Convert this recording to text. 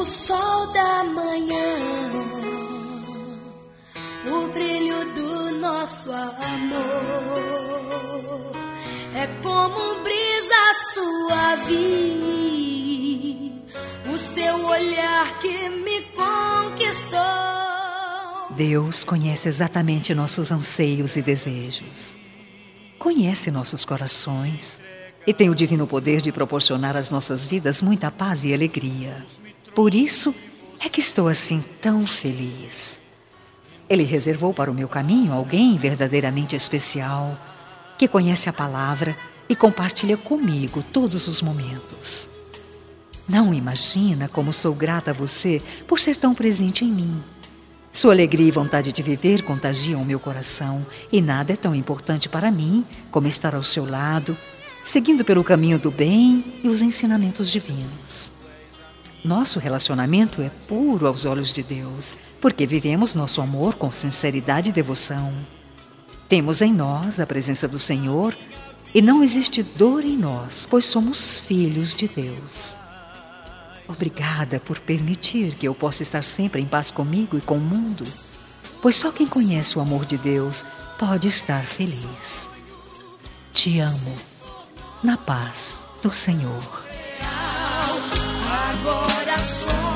o sol da manhã, o brilho do nosso amor. É como brisa suave, o seu olhar que me conquistou. Deus conhece exatamente nossos anseios e desejos. Conhece nossos corações e tem o divino poder de proporcionar às nossas vidas muita paz e alegria. Por isso é que estou assim tão feliz. Ele reservou para o meu caminho alguém verdadeiramente especial, que conhece a palavra e compartilha comigo todos os momentos. Não imagina como sou grata a você por ser tão presente em mim. Sua alegria e vontade de viver contagiam o meu coração e nada é tão importante para mim como estar ao seu lado, seguindo pelo caminho do bem e os ensinamentos divinos. Nosso relacionamento é puro aos olhos de Deus, porque vivemos nosso amor com sinceridade e devoção. Temos em nós a presença do Senhor e não existe dor em nós, pois somos filhos de Deus. Obrigada por permitir que eu possa estar sempre em paz comigo e com o mundo, pois só quem conhece o amor de Deus pode estar feliz. Te amo, na paz do Senhor. Agora sou